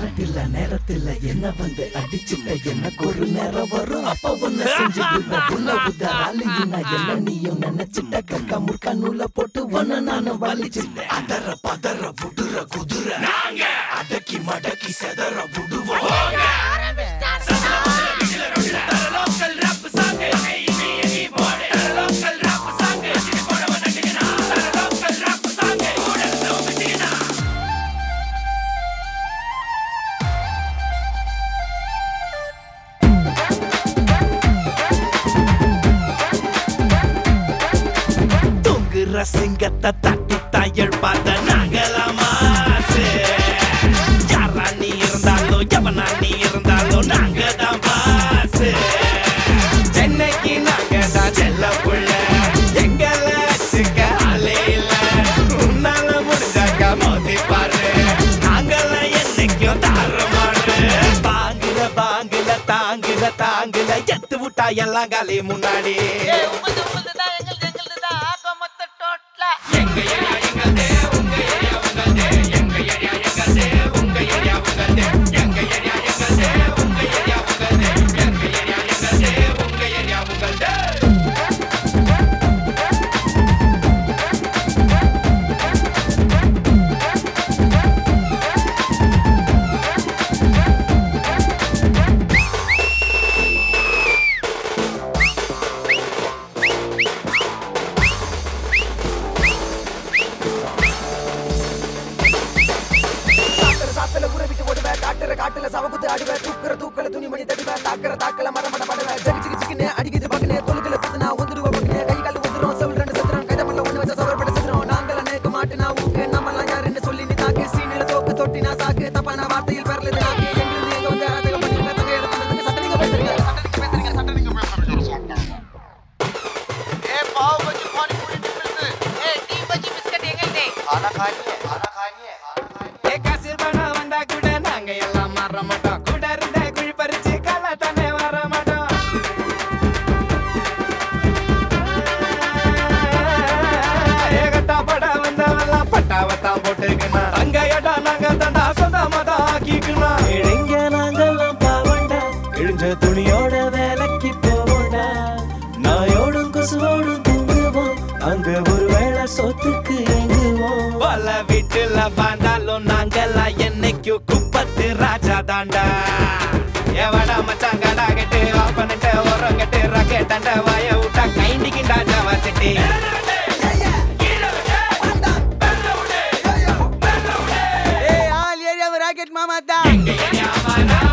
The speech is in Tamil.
கரெக்டில்ல நேரத்துல என்ன வந்து அடிச்சுட்ட எனக்கு ஒரு நேரம் வரும் அப்ப ஒன்ன செஞ்சுடுவ உன்ன உதராலினா என்ன நீயும் நினைச்சிட்ட கக்கா முற்கா நூல போட்டு ஒன்ன நானும் வலிச்சுட்டேன் அதர பதற புடுற குதிரை நாங்க அடக்கி மடக்கி செதற விடுவோம் சிங்கத்தை தட்டி தாயல் பார்த்த நாங்களாமா யாரா நீ இருந்தாலும் எவனா நீ இருந்தாலும் நாங்க தான் பாசு சென்னைக்கு நாங்க தான் செல்ல புள்ள எங்களை வச்சுக்க ஆளே இல்ல உன்னால முடிஞ்சாக்க மோதி பாரு நாங்கெல்லாம் என்னைக்கும் தாரமாடு பாங்குல பாங்குல தாங்குல தாங்குல எத்து விட்டா எல்லாம் காலி முன்னாடி காட்டுல சவகுத்து அடிவ தூக்குற தூக்கல துணிமணி தடிவ தாக்குற தாக்கல மரமட படவ ஜகிச்சு சிக்கனே அடிக்குது பக்கனே தொழுக்கல புதுனா வந்துடுவ பக்கனே கை கால் வந்துரும் செவல் ரெண்டு சதுரம் கைதமல்ல ஒண்ணு வச்ச சவர் பட சதுரம் நாங்கள நேக்கு மாட்டுனா ஊக்கு நம்மலாம் யாருன்னு சொல்லி நீ தாக்கு சீனில தோக்கு தொட்டினா சாக்கு தப்பான வார்த்தையில் பெறலது நாக்கு எங்கிருந்து எங்க வந்து அரதக பண்ணிருக்க தங்க எடுத்து சட்டனிங்க பேசுறீங்க ஏ பாவ் பஜ்ஜி பானி பூரி டிஃபரன்ஸ் ஏ டீ பஜ்ஜி பிஸ்கட் எங்கடே खाना खानिए ஏ காசு பண வந்தா கூட நாங்க எல்லாம் மாற மாட்டோம் கூட இருந்த குழி பறிச்சு கால தானே வர மாட்டோம் ஏகட்டா பட வந்தவெல்லாம் பட்டாவத்தான் போட்டுக்கணும் அங்க இடம் நாங்க தந்தா சொந்தமாதா ஆக்கிக்கணும் இங்க நாங்கெல்லாம் பாவண்டா இழிஞ்ச துணியோட வேலைக்கு போவோண்டா நாயோடும் கொசுவோடும் தூங்குவோம் அங்க ஒரு வேளை சொத்துக்கு எங்குவோம் பல வீட்டுல வாழ்ந்தாலும் நாங்கெல்லாம் என்னைக்கும் குப்பத்து ராஜா தாண்டா எவடா மச்சான் கடா கட்டு வாப்பனிட்ட உரம் கட்டு ரகே தண்ட வாய விட்டா கைண்டிக்கிண்டா ஜாவா சிட்டி ராக்கெட் மாமா தான்